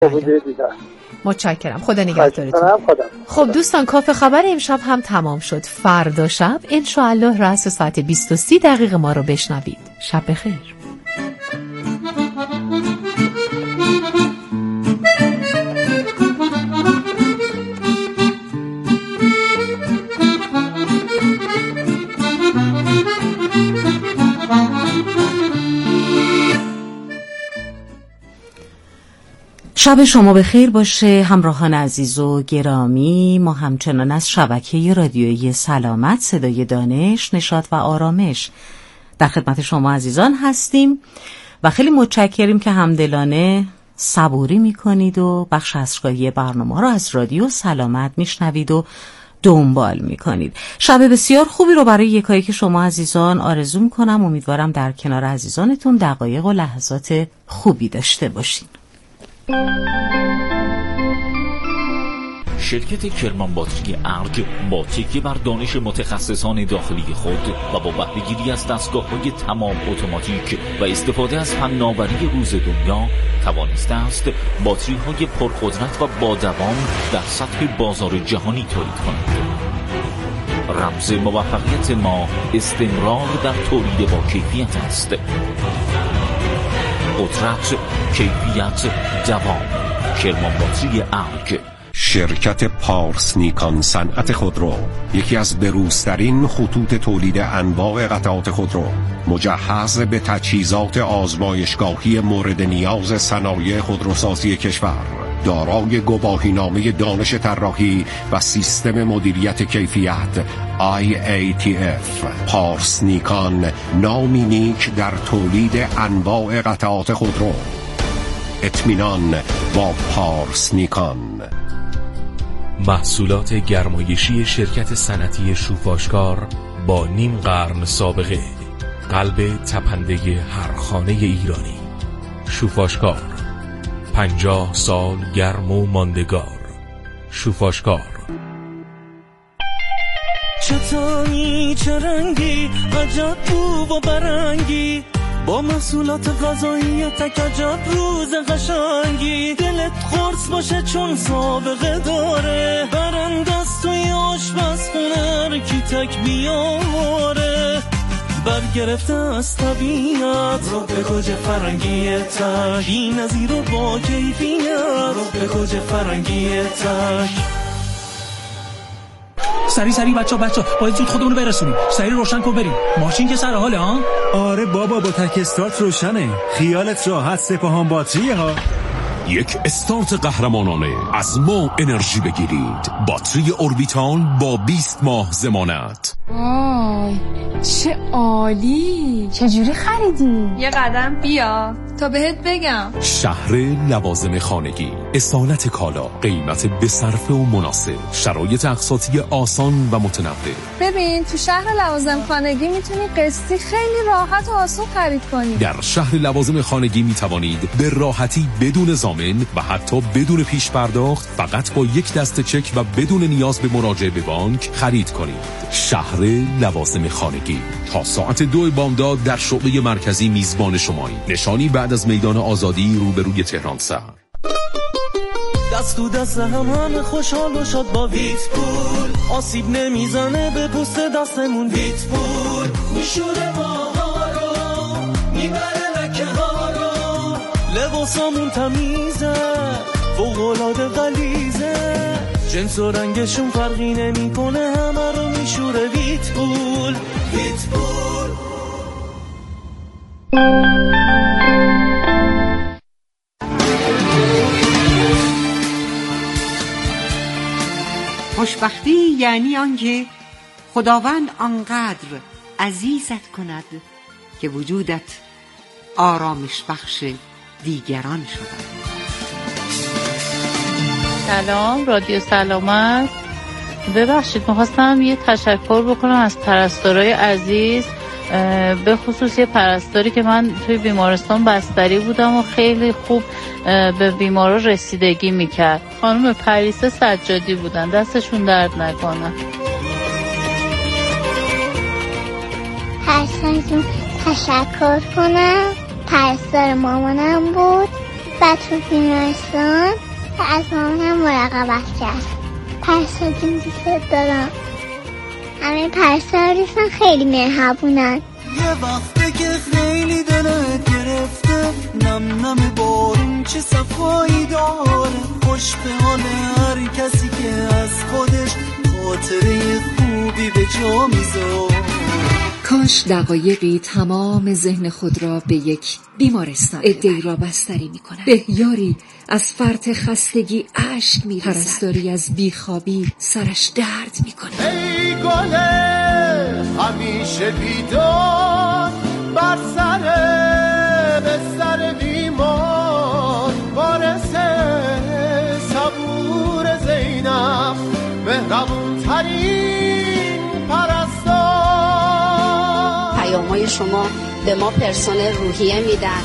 متشکرم. خدا نگهدارتون. خب دوستان، کافه خبر امشب هم تمام شد. فردا شب انشاءالله رأس ساعت 20:30 ما رو بشنوید. شب بخیر. شب شما بخیر باشه همراهان عزیز و گرامی. ما همچنان از شبکه رادیویی سلامت، صدای دانش، نشاط و آرامش در خدمت شما عزیزان هستیم و خیلی متشکریم که همدلانه صبوری میکنید و بخش اصرگاهی برنامه رو از رادیو سلامت میشنوید و دنبال میکنید. شب بسیار خوبی رو برای یکایی که شما عزیزان آرزو میکنم. امیدوارم در کنار عزیزانتون دقایق و لحظات خوبی داشته باشین. شرکت کرمان باتری ارگ با تکیه بر دانش متخصصان داخلی خود و با بهره‌گیری از دستگاه‌های تمام اتوماتیک و استفاده از فناوری روز دنیا توانسته است باتری‌های پرقدرت و با دوام در سطح بازار جهانی تولید کند. رمز موفقیت ما استمرار در تولید با کیفیت است. قدرت، کیفیت، دوام. کرمان باتری ارگ. شرکت پارس نیکان صنعت خودرو، یکی از بروزترین خطوط تولید انواع قطعات خودرو، مجهز به تجهیزات آزمایشگاهی مورد نیاز صنایع خودروسازی کشور، دارای گواهینامه دانش طراحی و سیستم مدیریت کیفیت IATF. پارس نیکان، نامی نیک در تولید انواع قطعات خودرو. اطمینان با پارس نیکان. محصولات گرمایشی شرکت صنعتی شوفاشکار با نیم قرن سابقه، قلب تپنده هر خانه ایرانی. شوفاشکار، 50 سال گرم و ماندگار. شوفاشکار. چطوری چه رنگی عجب بو و برنگی، با محصولات غذایی تکجاب روز قشنگی، دلت خورس باشه چون سابقه داره، برندست توی آشپزخونه کی تک بیاره، برگرفته از طبیعت رو به گوجه فرنگی تک، بی نظیر و با کیفیت رو به گوجه فرنگی تک. سری بچه باید زود خودمونو برسونیم. سری روشن کن بریم. ماشین که سر حاله ها؟ آره بابا، با تک استارت روشنه. خیالت راحت، سپاهان باتریه ها. یک استارت قهرمانانه از ما انرژی بگیرید. باتری اوربیتال با 20 ماه ضمانت. وای چه عالی، چجوری خریدی؟ یه قدم بیا تا بهت بگم. شهر لوازم خانگی، اصالت کالا، قیمت به صرفه و مناسب، شرایط اقساطی آسان و متنوع. ببین تو شهر لوازم خانگی میتونی قسطی خیلی راحت و آسون خرید کنی. در شهر لوازم خانگی میتوانید به راحتی بدون ضامن و حتی بدون پیش پرداخت، فقط با یک دسته چک و بدون نیاز به مراجعه به بانک خرید کنید. شهر لوازم خانگی تا ساعت 2 بامداد در شعبه مرکزی میزبان شماییم. نشانی بعد از میدان آزادی روبروی تهران سر. دست تو دست هم خوشحال و شاد با ویت پول، آسیب نمیزنه به پوست دستمون. ویت پول میشوره ماها رو، میبره لکه ها رو، لباسامون تمیزه فوق‌العاده غلیظه، جنس و رنگشون فرقی نمیکنه، همه رو میشوره. ویت پول، ویت پول. خوشبختی یعنی آنکه خداوند آنقدر عزیزت کند که وجودت آرامش بخش دیگران شود. سلام رادیو سلامت. ببخشید میخواستم یه تشکر بکنم از پرستارای عزیز، به خصوص یه پرستاری که من توی بیمارستان بستری بودم و خیلی خوب به بیمارا رسیدگی میکرد. خانم پریسه سجادی بودن، دستشون درد نکنه. پرستارتون تشکر کنم، پرستار مامانم بود و تو بیمارستان از مامان مراقبت کرد. پرستار جون دوست دارم. همه پرستار دوستان خیلی مهربونن. یه وقته که خیلی دلت گرفته، نم نم بارون چه صفایی داره، خوش به حال هر کسی که از خودش خاطره خوبی به جا میذاره. کاش دقایقی تمام ذهن خود را به یک بیمارستان عده‌ای را بستری می‌کنند. بهیاری از فرط خستگی اشک می‌ریزد، پرستاری از بیخوابی سرش درد می‌کند. ای گل همیشه بیدار بر سر بستر بیمار، وارث صبور زینب، مهربون ترین پرستار. پیام‌های شما به ما پرسنل روحیه میدن.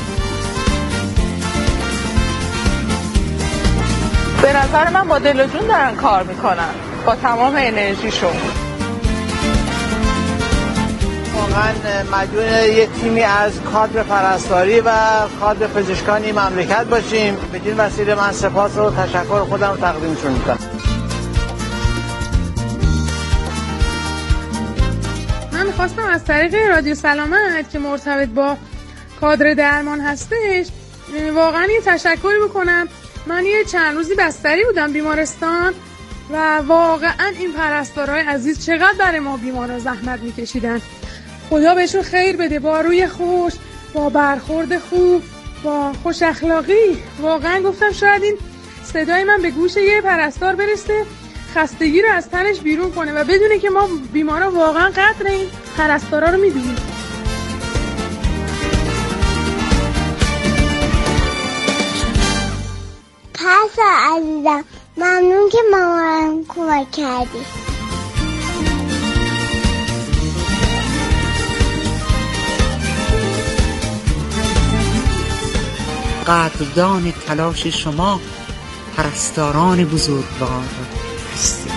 به نظر من با دل و جون دارن کار میکنن، با تمام انرژیشون. واقعا مدیون یه تیمی از کادر پرستاری و کادر پزشکانی مملکت باشیم. بدین وسیله من سپاس و تشکر خودم رو تقدیمشون میکنم. من خواستم از طریق رادیو سلامت که مرتبط با کادر درمان هستش واقعا یه تشکری بکنم. من یه چند روزی بستری بودم بیمارستان و واقعا این پرستارهای عزیز چقدر برای ما بیمارا زحمت میکشیدن. خدا بهشون خیر بده، با روی خوش، با برخورد خوب، با خوش اخلاقی. واقعا گفتم شاید این صدای من به گوش یه پرستار برسه، خستگی رو از تنش بیرون کنه و بدونه که ما بیمارا واقعا قدر این پرستارا رو میدونیم. پرستار عزیزم ممنون که مامانم کمک کردی. قدردان تلاش شما پرستاران بزرگوار هستید.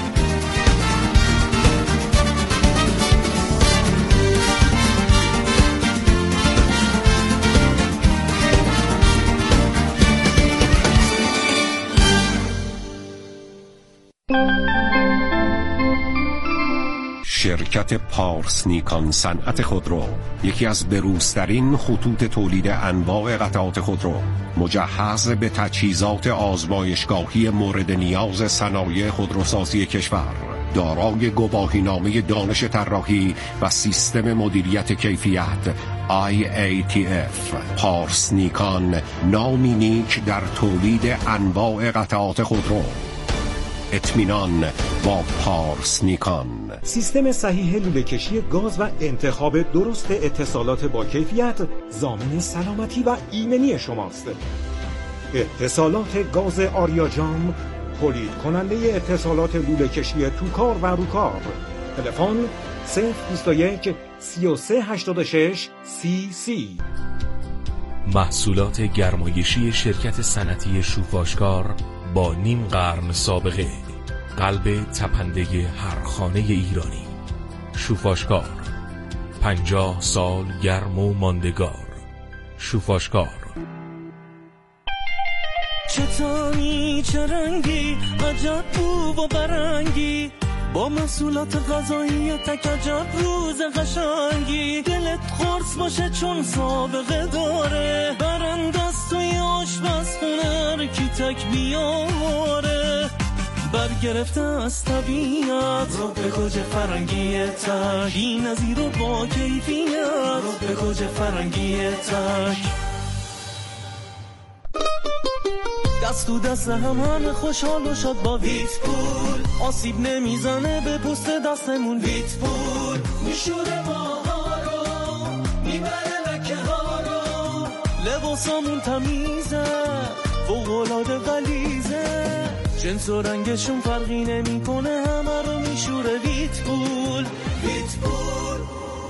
شرکت پارس نیکان صنعت خودرو، یکی از بروزترین خطوط تولید انواع قطعات خودرو، مجهز به تجهیزات آزمایشگاهی مورد نیاز صنایع خودروسازی کشور، دارای گواهینامه دانش طراحی و سیستم مدیریت کیفیت IATF. پارس نیکان نامی نیک در تولید انواع قطعات خودرو. اطمینان با پارس نیکان. سیستم صحیح لوله‌کشی گاز و انتخاب درست اتصالات با کیفیت ضامن سلامتی و ایمنی شماست. اتصالات گاز آریاجام، تولید کننده اتصالات لوله‌کشی توکار و روکار. تلفن 021 3386 CC. محصولات گرمایشی شرکت صنعتی شوفاشکار با نیم قرن سابقه، قلب تپنده هر خانه ایرانی. شوفاشکار، 50 سال گرم و ماندگار. شوفاشکار. چطوری چه رنگی عجب بو و برنگی، با محصولات غذایی تک عجب روز قشنگی. دلت خورس باشه چون سابقه داره، برندست توی آشپزخونه کی تک بیاره. برگرفته از طبیعت رو به گوج فرنگی تک، بی نظیر و با کیفیت رو به گوج فرنگی تک. دست تو دست همان خوشحال و شاد با ویت پول، آسیب نمیزنه به پوست دستمون. ویت پول میشوره ماها رو، میبره لکه ها رو، لباسامون تمیزه فوق‌العاده غلیظه، جنس و رنگشون فرقی نمیکنه، همه رو میشوره. ویت پول. ویت پول.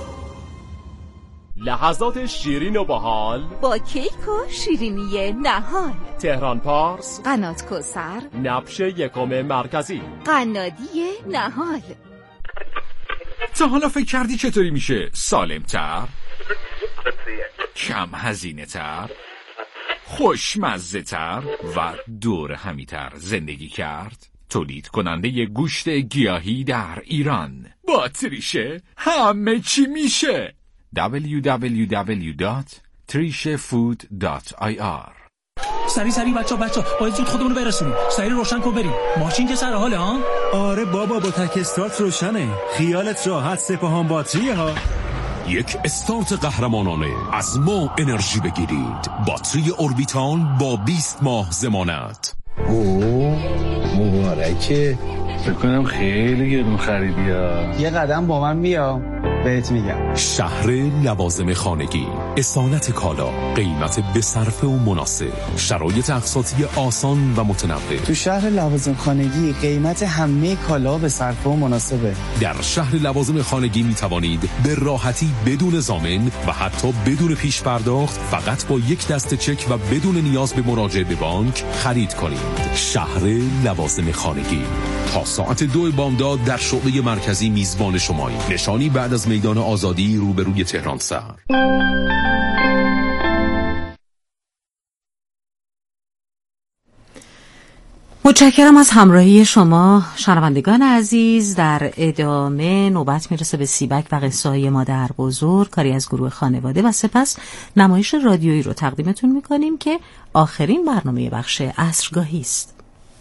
لحظات شیرین و باحال با کیک و شیرینی نهال. تهران پارس، قنات کوثر، نبش یکم مرکزی، قنادی نهال. تا حالا فکر کردی چطوری میشه سالم‌تر، کم هزینه‌تر، خوشمزه تر و دور همیتر زندگی کرد؟ تولید کننده گوشت گیاهی در ایران. با تریشه همه چی میشه. www.trishefood.ir. سری بچه باید زود خودمونو برسونیم. سری روشن کن بریم. ماشین که سر حاله ها؟ آره بابا، با تک استارت روشنه. خیالت راحت، سپاهان باتریه ها. یک استارت قهرمانانه. از ما انرژی بگیرید. باتری اوربیتال با 20 ماه ضمانت. مبارکه. فکر کنم خیلی گرون خریدی ها. یه قدم با من بیا بهت میگم. شهر لوازم خانگی، اصالت کالا، قیمت به صرفه و مناسب، شرایط اقساطی آسان و متنوع. تو شهر لوازم خانگی قیمت همه کالا به صرفه و مناسبه. در شهر لوازم خانگی می توانید به راحتی بدون ضامن و حتی بدون پیش پرداخت فقط با یک دسته چک و بدون نیاز به مراجعه به بانک خرید کنید. شهر لوازم خانگی تا ساعت 2 بامداد در شعبه مرکزی میزبان شمایی. نشانی بعد از میدان آزادی روبروی تهران سر. متشکرم از همراهی شما شنوندگان عزیز. در ادامه نوبت میرسه به سیبک و قصه‌های مادر بزرگ، کاری از گروه خانواده، و سپس نمایش رادیویی رو تقدیمتون میکنیم که آخرین برنامه بخش عصرگاهی است.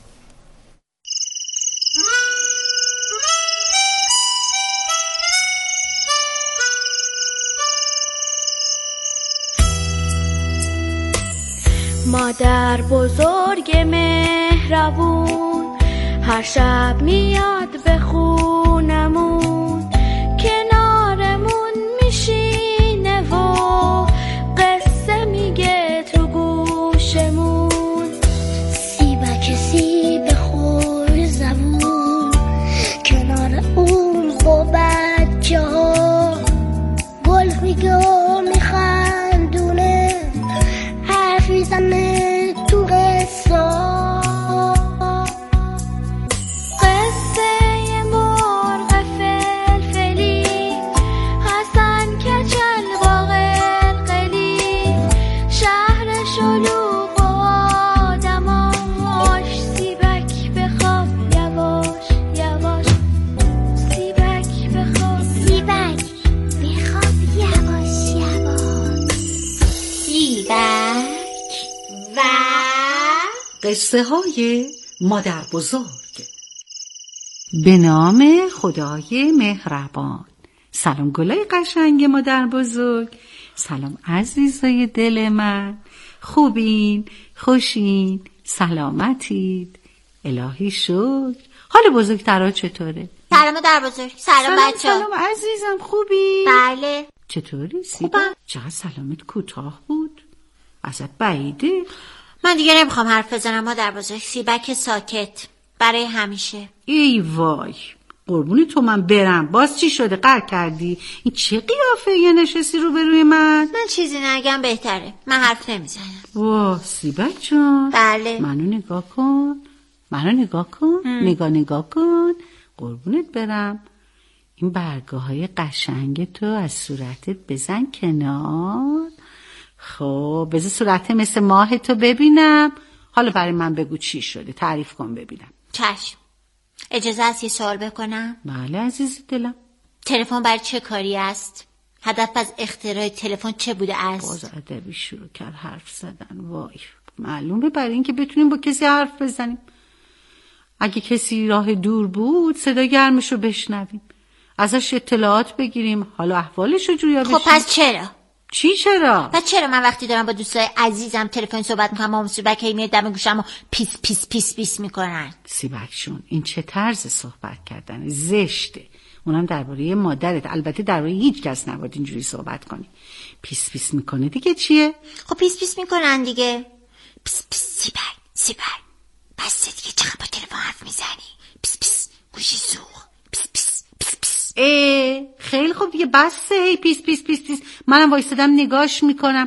مادر بزرگ مهربون هر شب میاد به خونمون، کنارمون میشینه و قصه میگه تو گوشمون. سیبک سیب خور زبون کنار اون با بچه ها، گل میگه میخندونه، حرف میزنه تو قصه مرغ فلفلی، حسن کچل با قلقلی، شهر شلوغ و آدماش، سیبک بخواب یواش یواش، سیبک بخواب، سیبک بخواب یواش یواش. سیبک و قصه های مادر بزرگ. به نام خدای مهربان. سلام گلای قشنگ مادر بزرگ. سلام عزیزای دل من. خوبین؟ خوشین؟ سلامتید؟ الهی شکر. حال بزرگترها چطوره؟ سلام مادر بزرگ. سلام بچه. سلام عزیزم، خوبی؟ بله. چطوری سیبا؟ چقدر سلامت کوتاه بود. ازت بعیده. من دیگه نمیخوام حرف بزنم مادر بزرگ. سیبک ساکت برای همیشه. ای وای، قربونی تو من برم. باز چی شده؟ قهر کردی؟ این چه قیافه یه نشستی رو به روی من چیزی نگم بهتره. من حرف نمیزنم. واه سیبک جان. بله. منو نگاه کن. نگاه کن. قربونت برم. این برگاه های قشنگ تو از صورتت بزن کنار. خب بذار صورت مثل ماه تو ببینم. حالا برای من بگو چی شده، تعریف کن ببینم. چشم. اجازه است یه سوال بکنم؟ بله عزیز دلم. تلفن برای چه کاری است؟ هدف از اختراع تلفن چه بوده است؟ باز ادبی شروع کرد حرف زدن. وای، معلومه برای اینکه بتونیم با کسی حرف بزنیم. اگه کسی راه دور بود صدا گرمشو بشنویم، ازش اطلاعات بگیریم، حالا احوالشو جویا بشیم. خب پس چرا؟ چی چرا؟ پس چرا من وقتی دارم با دوستای عزیزم تلفن صحبت میکنم مامان سیبک هی میاد دم گوشم و پیس پیس پیس پیس میکنن؟ سیبکشون این چه طرز صحبت کردن؟ زشته. اونم درباره مادرت. البته درباره هیچ کس نباید اینجوری صحبت کنی. پیس پیس میکنه دیگه چیه؟ خب پیس پیس میکنن دیگه. پیس پیس سیبک بس دیگه، چقدر با تلفن حرف میزنی؟ پیس پیس گوشی سوخ. پیس پیس پیس پیس. خیلی خوب دیگه بسه. هی پیس پیس پیس پیس. منم وایسادم نگاش میکنم.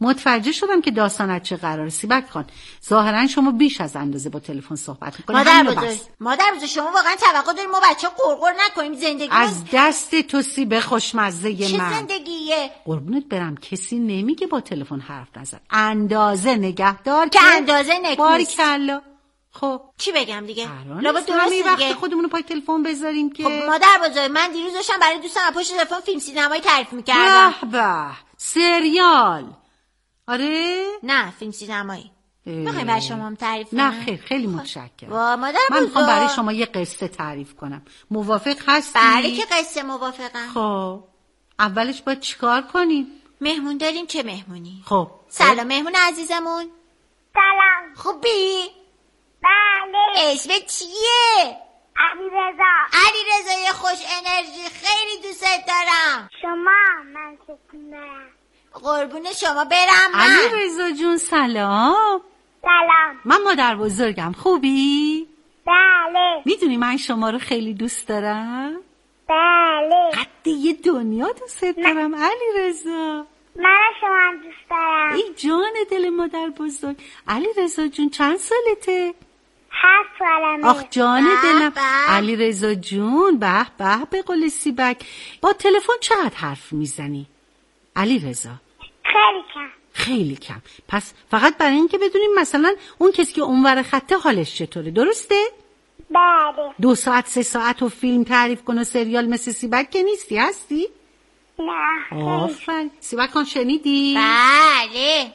متوجه شدم که داستانت چه قراره. سیبک خان، ظاهرا شما بیش از اندازه با تلفن صحبت میکنید. مادر بزرگ شما واقعا توقع دارید ما بچه قرقر نکنیم؟ زندگی از دست تو سیب خوشمزه چه من. چه زندگیه؟ قربونت برم کسی نمیگه با تلفن حرف نزن. اندازه نگهدار که اندازه نکوست. باریکلا. خب چی بگم دیگه؟ لابد درست دیگه وقت خودمونو پای تلفن بذاریم که. خب مادر بزرگ من دیروز داشتم برای دوستم پشت تلفن فیلم سینمایی تعریف میکردم. به سریال. آره؟ نه فیلم سینمایی. میخوایم برای شما هم تعریف کنم؟ نه خیر، خیلی متشکرم. مادر من میخوام برای شما یه قصه تعریف کنم. موافق هستی؟ برای که قصه موافقم. خب اولش باید چیکار کنیم؟ مهمون داریم. چه مهمونی؟ خب سلام مهمون عزیزمون. سلام. خوبی؟ بله. اسمت چیه؟ علیرضا. علیرضای خوش انرژی، خیلی دوستت دارم. شما من ستون دارم. قربون شما برم من. علیرضا جون سلام. سلام. من مادر بزرگم. خوبی؟ بله. میدونی من شما رو خیلی دوست دارم؟ بله. قد یه دنیا دوستت دارم علیرضا. من شما هم دوست دارم. ای جان دل مادر بزرگ. علیرضا جون چند سالته؟ 7 سالمه. آخ جان دلم. علیرضا جون به به قول سیبک. با تلفن چقدر حرف میزنی علیرضا؟ خیلی کم. خیلی کم. پس فقط برای این که بدونیم مثلا اون کسی که اونور خطه حالش چطوره، درسته؟ بله. 2 ساعت 3 ساعت و فیلم تعریف کن و سریال مثل سیبک که نیستی، هستی؟ نه. آفرین. سیبک خان شنیدی؟ بله.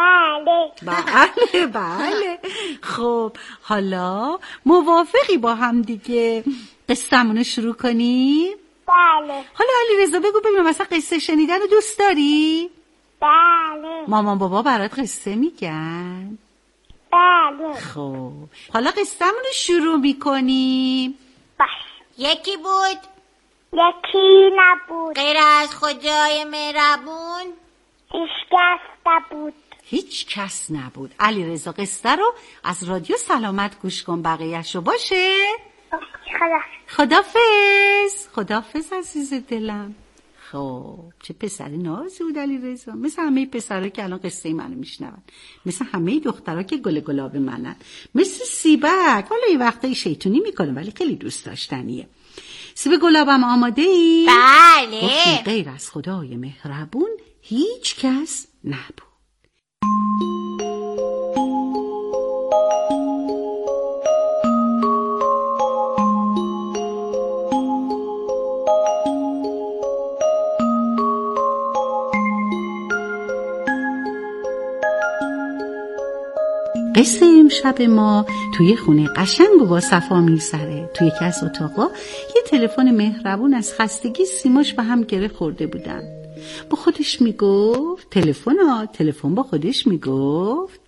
بله. بله. خب حالا موافقی با هم دیگه قصه‌مون رو شروع کنیم؟ بله. حالا علیرضا بگو ببینم مثلا قصه شنیدن رو دوست داری؟ بله. مامان بابا برات قصه میگن؟ بله. خب حالا قصه‌مون رو شروع میکنیم. باش. یکی بود؟ یکی نبود. غیر از خدای مهربون؟ هیچ کس نبود. هیچ کس نبود. علیرضا قصه رو از رادیو سلامت گوش کن، بقیه‌اش رو باشه؟ خدافظ. خدافظ عزیز دلم. خب چه پسر نازی بود علیرضا، مثل همه پسرها که الان قصه منو میشنون، مثل همه دخترها که گل گلاب منن، مثل سیبک. حالا یه وقتایی شیطونی میکنه ولی خیلی دوست داشتنیه. سیب گلابم آماده ای؟ بله. غیر از خدای مهربون هیچ کس نبود. قصه امشب ما توی خونه قشنگ و با صفا می‌گذره. توی یکی از اتاقا یه تلفن مهربون از خستگی سیماش به هم گره خورده بودن. با خودش میگفت تلفن با خودش میگفت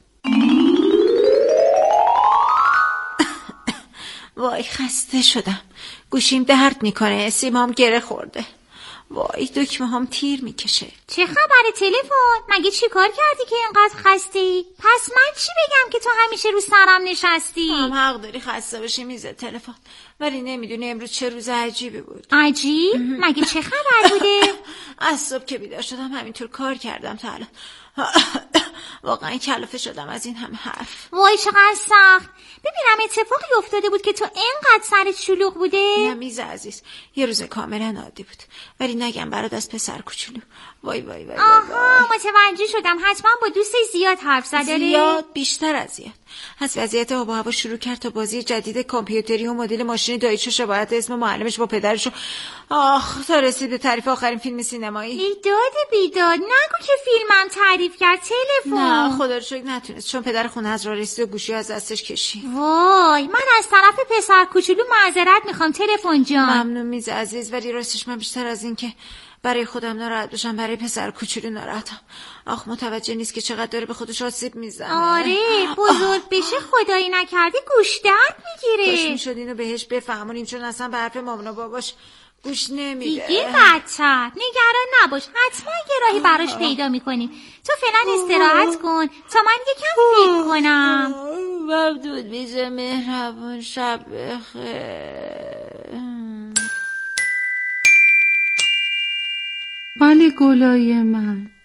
وای خسته شدم، گوشیم درد میکنه، سیمام گره خورده، وای دکمه هم تیر میکشه. چه خبره تلفن؟ مگه چی کار کردی که اینقدر خستی؟ پس من چی بگم که تو همیشه رو سرم نشستی؟ هم حق داری خسته باشی میزه تلفن، ولی نمیدونی امروز چه روز عجیبی بود. عجیب؟ مگه چه خبر بوده؟ از صبح که بیدار شدم همینطور کار کردم تا الان. واقعا کلافه شدم از این همه حرف. وای چقدر سخت. ببینم اتفاقی افتاده بود که تو اینقدر سرت شلوغ بوده؟ نه میز عزیز، یه روز کاملا عادی بود، ولی نگم برات از پسر کوچولو. وای وای وای. آها متوجه شدم، حتما با دوست زیاد حرف زده. زیاد، بیشتر از زیاد. از وضعیت آب و هوا شروع کرد تا بازی جدید کامپیوتری و مدل ماشین دایچو شباهت اسم معلمش با پدرش. آخ تا رسید به تعریف آخرین فیلم سینمایی. ای داد بیداد، نگو که فیلمم تعریف کرد تلفن. نه خدا رو شکر نتونست، چون پدر خونه از راه رسید و گوشی از دستش کشید. وای من از طرف پسر کوچولو معذرت میخوام تلفن جان. ممنون میز عزیز، ولی راستش من بیشتر از این که برای خودم ناراحت باشم برای پسر کوچولو ناراحتم. آخ متوجه نیست که چقدر داره به خودش آسیب میزنه. آره بزرگ بشه خدایی نکرده گوش درد میگیره. کاش میشد اینو بهش بفهمونیم، چون اصلا به حرف مامان و باباش گوش نمیده. دیگه بدتر، نگران نباش، حتما یه راهی براش پیدا میکنیم. تو فعلا استراحت کن تا من یکم فکر کنم. ممنون میز مهربون، شب بخیر. بله گلای من،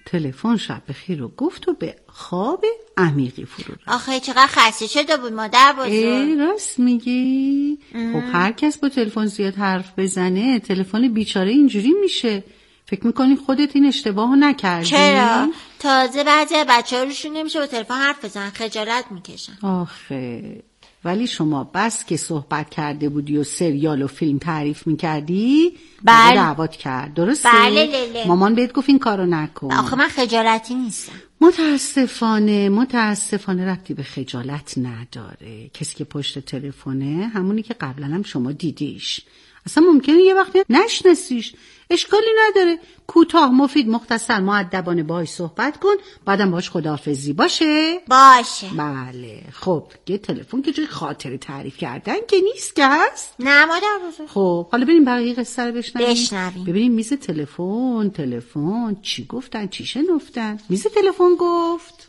تلفن شب بخیر رو گفت و به خواب عمیقی فرو رفت. آخه چقدر خسته شده بود مادر بزرگ. راست میگی؟ خب هر کس با تلفن زیاد حرف بزنه تلفن بیچاره اینجوری میشه. فکر میکنی خودت این اشتباهو نکردی؟ چرا؟ تازه بعضی بچه‌ها روشون نمیشه با تلفن حرف بزنن، خجالت میکشن. آخه ولی شما بس که صحبت کرده بودی و سریال و فیلم تعریف میکردی بله دعوت کرد، درسته؟ بله لیله. مامان بهت گفت این کارو نکن. آخه من خجالتی نیستم. متاسفانه ربطی به خجالت نداره. کسی که پشت تلفنه همونی که قبلا هم شما دیدیش. اصلا ممکنه یه وقتی نشناسیش، اشکالی نداره. کوتاه، مفید، مختصر، مؤدبانه باهاش صحبت کن، بعدم باهاش خداحافظی باشه. بله. خب یه تلفن که جای خاطره تعریف کردن که نیست که هست؟ نه مادر بزرگ. خب حالا بریم بقیه قصه رو بشنویم. ببینیم میز تلفن چی گفتن، چی شنفتن. میز تلفن گفت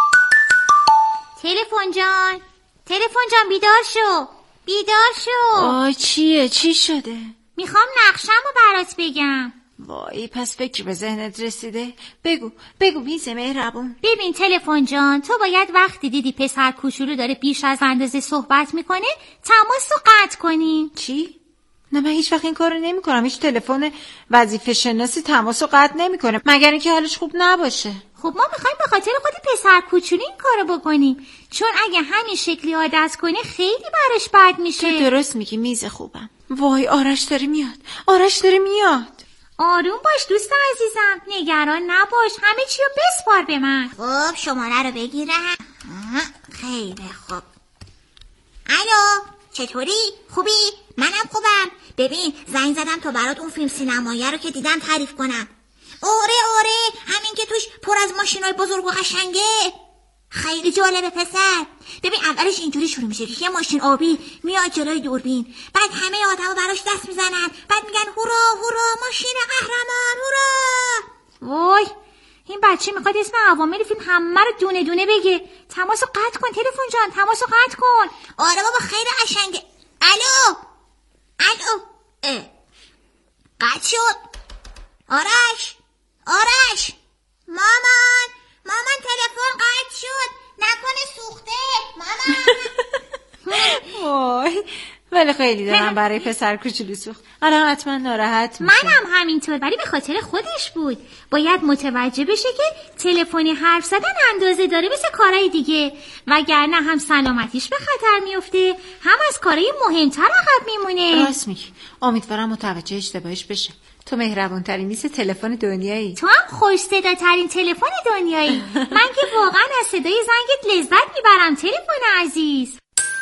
تلفن جان بیدار شو. چیه؟ چی شده؟ میخوام نقشه‌مو برات بگم. وای پس فکر به ذهنت رسیده؟ بگو میز مهربون. ببین تلفن جان، تو باید وقتی دیدی پسر کوچولو داره بیش از اندازه صحبت میکنه تماسو قطع کنی. چی؟ نه من هیچ وقت این کارو نمیکنم. هیچ تلفن وظیفه شناسی تماسو قطع نمیکنه مگر اینکه حالش خوب نباشه. خب ما میخوایم به خاطر خود پسر کوچولو این کارو بکنیم، چون اگه همین شکلی عادت کنه خیلی براش بد میشه. تو درست میگی میز خوبم. وای آرش داره میاد. آروم باش دوست عزیزم، نگران نباش، همه چی رو بسپار به من. خب شماره رو بگیرم. خیلی خوب. الو چطوری؟ خوبی؟ منم خوبم. ببین زنگ زدم تا برات اون فیلم سینمایی رو که دیدم تعریف کنم. آره همین که توش پر از ماشینای بزرگ و قشنگه. خیلی جالبه پسر. ببین اولش اینجوری شروع میشه که یه ماشین آبی میاد جلوی دوربین، بعد همه آدما براش دست میزنن، بعد میگن هورا ماشین قهرمان هورا. وای این بچه میخواد اسم عوامل فیلم همه رو دونه دونه بگه. تماسو قطع کن تلفن جان، تماسو قطع کن. آره بابا خیلی قشنگه. الو قطع شد. آرش مامان تلفن قطع شد، نکنه سوخته مامان. وای ولی خیلی دارم برای پسر کوچولو سوخت. الان حتما ناراحت میشه. منم همینطور، ولی به خاطر خودش بود. باید متوجه بشه که تلفنی حرف زدن اندازه داره مثل کارهای دیگه، وگرنه هم سلامتیش به خطر میفته هم از کارهای مهمتر عقب میمونه. راست میگی. امیدوارم متوجه اشتباهش بشه. تو مهربون ترین میز تلفن دنیایی. تو هم خوش صدا ترین تلفن دنیایی. من که واقعا از صدای زنگت لذت میبرم تلفن عزیز.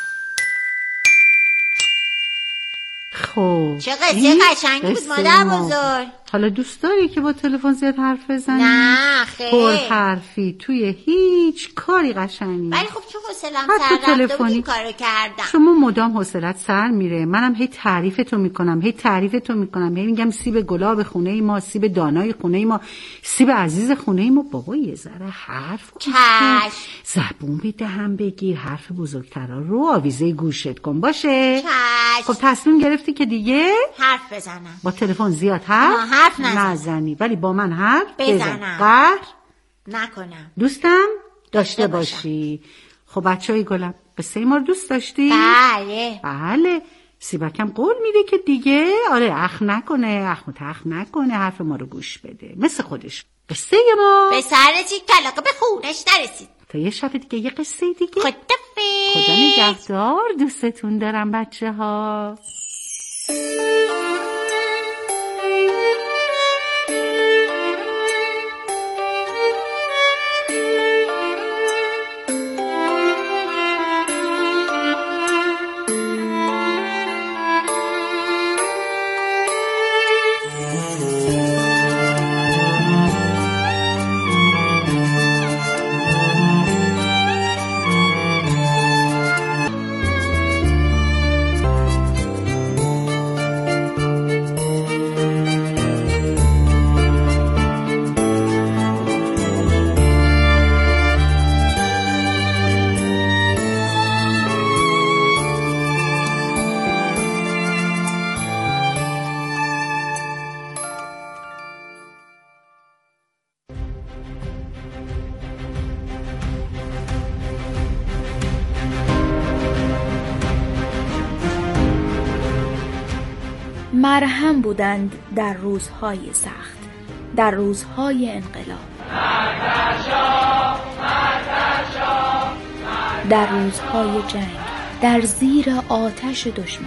خب چه قصه قشنگی بود مادر بزرگ. حالا دوست داری که با تلفن زیاد حرف بزنی؟ نه خیلی پر حرفی توی هیچ کاری قشنگی. ولی خب چون حوصله‌ام سر رفته بود این کارو کردم. شما مدام حوصلت سر میره، منم هی تعریفتو میکنم هی میگم سیب گلاب خونه ما، سیب دانای خونه ما، سیب عزیز خونه ما. بابا یه ذره حرف چش زبون به دهن بگیر، حرف بزرگترا رو آویزه گوشت کن باشه. چش خب تصمیم گرفتی که دیگه حرف بزنم، با تلفن زیاد حرف نزنی، ولی با من حرف بزن. قهر نکنم. دوستم داشته باشی. خب بچه‌های گلم قصه ما رو دوست داشتی؟ بله. سیبکم قول میده که دیگه اخ نکنه، حرف ما رو گوش بده مثل خودش. قصه ما به سرتی کلاقه به خونش نرسید. تا یه شب دیگه یه قصه دیگه. خدافظ. خدا نگهدار. دوستتون دارم بچه‌ها. مرهم بودند در روزهای سخت، در روزهای انقلاب، در روزهای جنگ، در زیر آتش دشمن.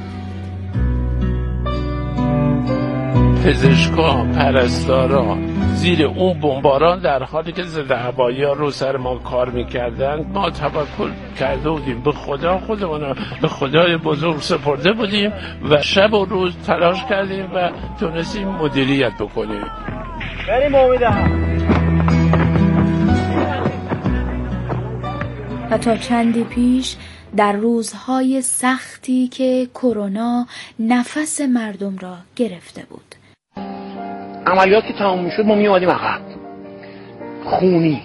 پزشکا، پرستارا زیر اون بمباران در حالی که ضد هوایی‌ها رو سر ما کار میکردن، ما توکل کرده بودیم به خدا، خودمون به خدای بزرگ سپرده بودیم و شب و روز تلاش کردیم و تونستیم مدیریت بکنیم. بریم امیدهم. و تا چندی پیش در روزهای سختی که کرونا نفس مردم را گرفته بود، عملیات که تمام میشد ما میومدیم عقب، خونی،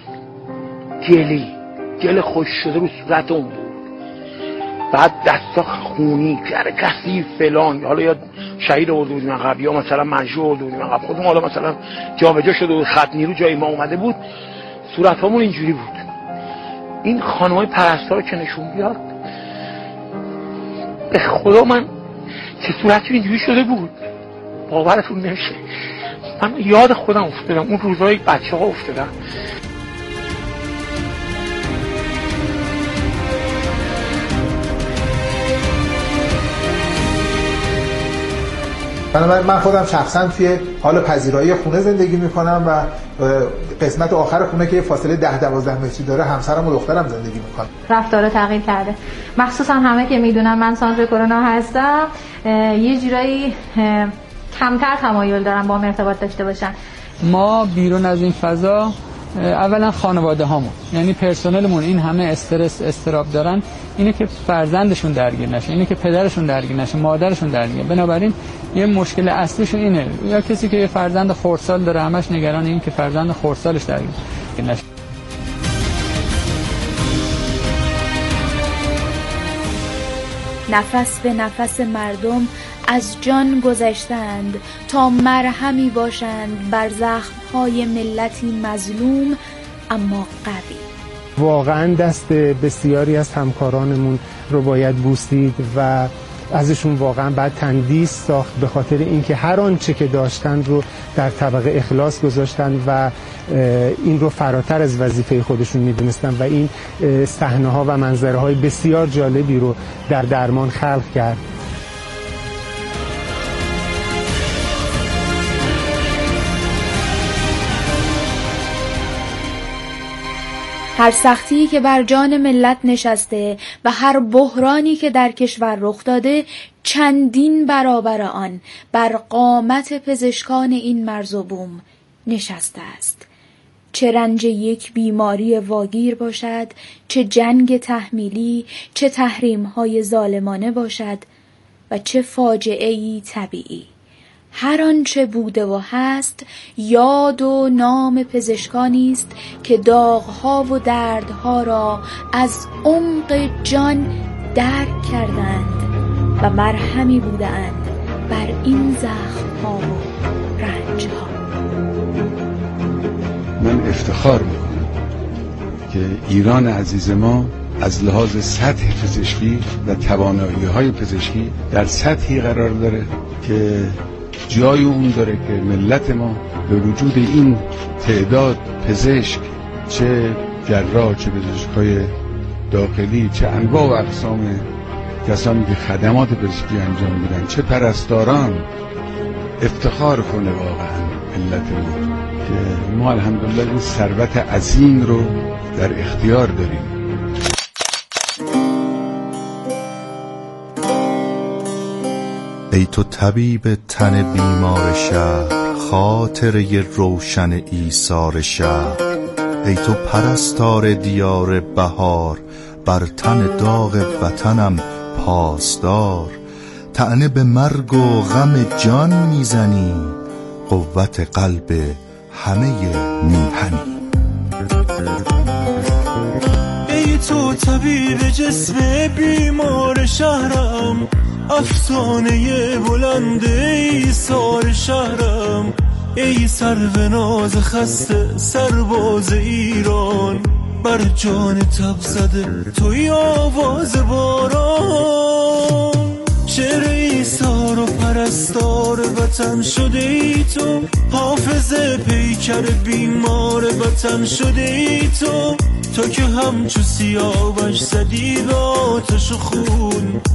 گل خوش شده رو صورتمون بود، بعد دستا خونی، کسی فلان، حالا یا شهید آورده بودیم عقب یا مثلا مجروح آورده بودیم عقب، خودمون حالا مثلا جابجا شده بود، خط نیرو جای ما اومده بود، صورتمون اینجوری بود. این خانمای پرستار که نشون بیاد، به خدا من چه صورتی اینجوری شده بود باورتون نمیشه. من یاد خودم افتادم، اون روزهای بچه ها افتادم. بنابراین من خودم شخصا توی حال پذیرایی خونه زندگی میکنم و قسمت آخر خونه که فاصله 10-12 متری داره همسرم و دخترم زندگی میکنم. رفتارا تغییر کرده، مخصوصا همه که میدونن من سانتر کرونا هستم، یه جورایی کمتر تمایل دارن با هم ارتباط داشته باشن. ما بیرون از این فضا اولا خانواده هامون، یعنی پرسنلمون این همه استرس استراب دارن، اینه که فرزندشون درگیر نشه، اینه که پدرشون درگیر نشه، مادرشون درگیر. بنابراین یه مشکل اصلیشون اینه، یا کسی که یه فرزند خردسال داره همش نگران این که فرزند خردسالش درگیر نشه. نفس به نفس مردم از جان گذشتند تا مرهمی باشند بر زخم‌های ملتی مظلوم اما قوی. واقعا دست بسیاری از همکارانمون رو باید بوسید و ازشون واقعا باید تندیس ساخت، به خاطر اینکه هر آنچه که داشتند رو در طبق اخلاص گذاشتند و این رو فراتر از وظیفه خودشون میدونستن و این صحنه‌ها و منظره‌های بسیار جالبی رو در درمان خلق کرد. هر سختی که بر جان ملت نشسته و هر بحرانی که در کشور رخ داده چندین برابر آن بر قامت پزشکان این مرز و بوم نشسته است. چه رنج یک بیماری واگیر باشد، چه جنگ تحمیلی، چه تحریم‌های ظالمانه باشد و چه فاجعه‌ای طبیعی، هر آنچه بوده و هست یاد و نام پزشکانی است که داغ‌ها و دردها را از عمق جان درک کردند و مرهمی بودند بر این زخم‌ها و رنج‌ها. من افتخار میکنم که ایران عزیز ما از لحاظ سطح پزشکی و توانایی‌های پزشکی در سطحی قرار داره که جای اون داره که ملت ما به وجود این تعداد پزشک، چه جراح، چه پزشکای داخلی، چه انواع و اقسام کسانی که خدمات پزشکی انجام میدن، چه پرستاران، افتخار کنه واقعا ملت ما که ما الحمدلله این ثروت عظیم رو در اختیار داریم. ای تو طبیب تن بیمار شهر، خاطره روشن ایثار شهر. ای تو پرستار دیار بهار، بر تن داغ وطنم پاسدار. طعنه به مرگ و غم جان میزنی، قوت قلب همه میهنی. ای تو طبیب جسم بیمار شهرم، افسانه بلند ایثار شهرم. ای سرو ناز خسته سرباز ایران، بر جان تب زده توی آواز باران. شعر ایثار و پرستار وطن شده ای تو، حافظ پیکر بیمار وطن شده ای تو که همچو سیاوش زدی به آتش خون.